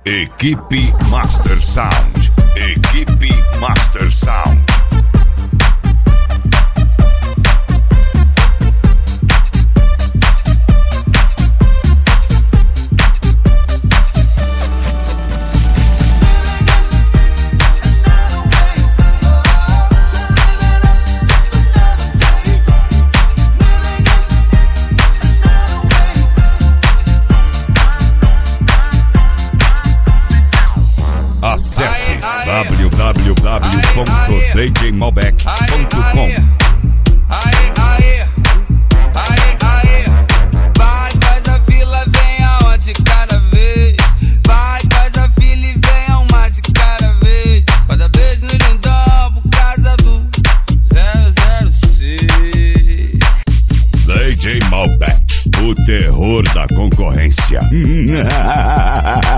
Equipe Master Sound. Equipe Master Sound. Acesse www.djmalbec.com. Vai, faz a fila, vem aonde cada vez. Vai, faz a fila e vem uma de cada vez. Cada vez no lindão por causa do 006. DJ Malbec, o terror da concorrência.